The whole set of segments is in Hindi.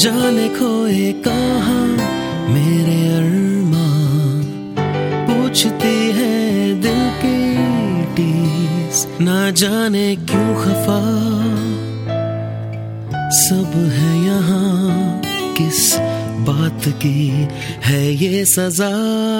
जाने खोए कहाँ मेरे अरमां, पूछती है दिल की टीस, ना जाने क्यों खफा सब है यहाँ, किस बात की है ये सजा।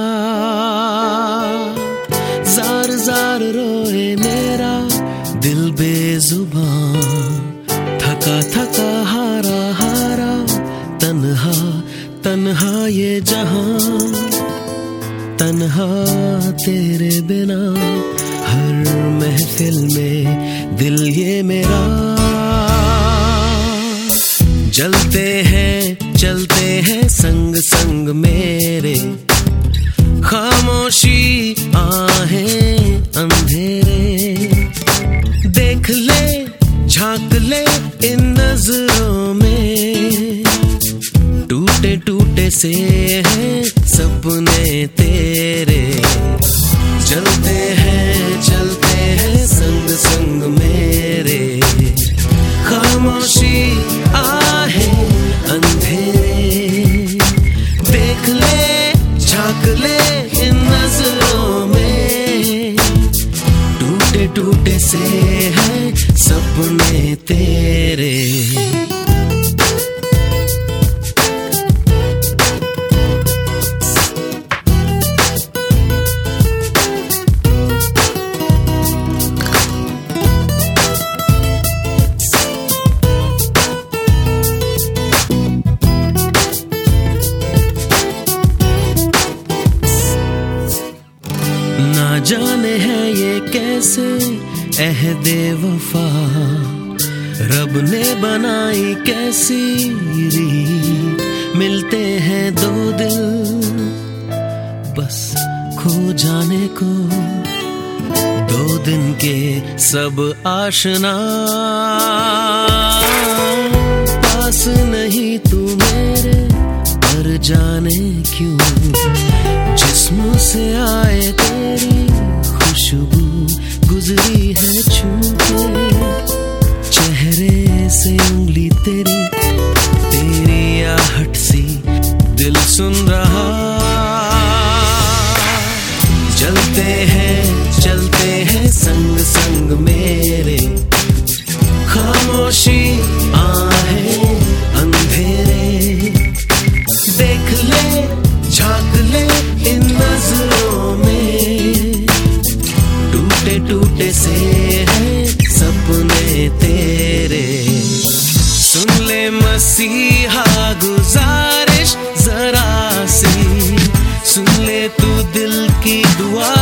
जार जार रोए मेरा दिल बेजुबान, थका थका हारा हारा तन्हा तन्हा ये जहां, तन्हा तेरे बिना हर महफिल में दिल ये मेरा। चलते हैं संग संग मेरे, खामोशी आहें अंधेरे, देख ले झांक ले इन नजरों में, टूटे टूटे से हैं सपने तेरे। चलते हैं संग संग मेरे, खामोशी आहें अंधेरे, देख ले झांक ले इन नजरों में, टूटे टूटे से हैं सपने तेरे। ना जाने है ये कैसे अहदे वफा, रब ने बनाई कैसी रीत, मिलते हैं दो दिल बस खो जाने को, दो दिन के सब आशना। पास नहीं तू मेरे पर जाने क्यों, जिस्म से आए तेरी खुशबू गुजरी है छूके, चेहरे से उंगली तेरी आहट सी दिल सुन रहा। चलते हैं संग संग मेरे, खामोशी आहें अंधेरे, देख ले झांक ले इन नजरों में, टूटे टूटे से हैं सपने तेरे। सुन ले मसीहा गुजारिश जरा सी, सुन ले तू दिल की दुआ,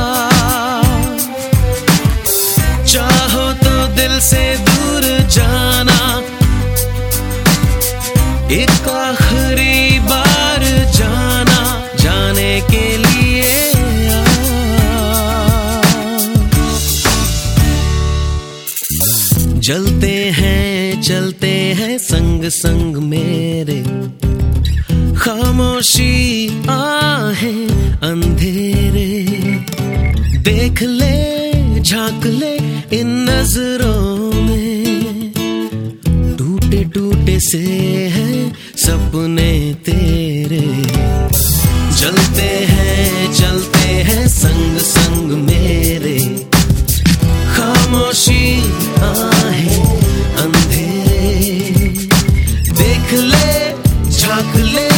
चाहो तो दिल से दूर जाना, एक आखिरी बार जाना, जाने के लिए चलते हैं संग संग मेरे, खामोशी आहें अंधेरे, देख ले झांक ले इन नजरों में, टूटे टूटे से हैं सपने तेरे। चलते हैं संग संग मेरे, खामोशी आहें अंधेरे, देख ले झांक ले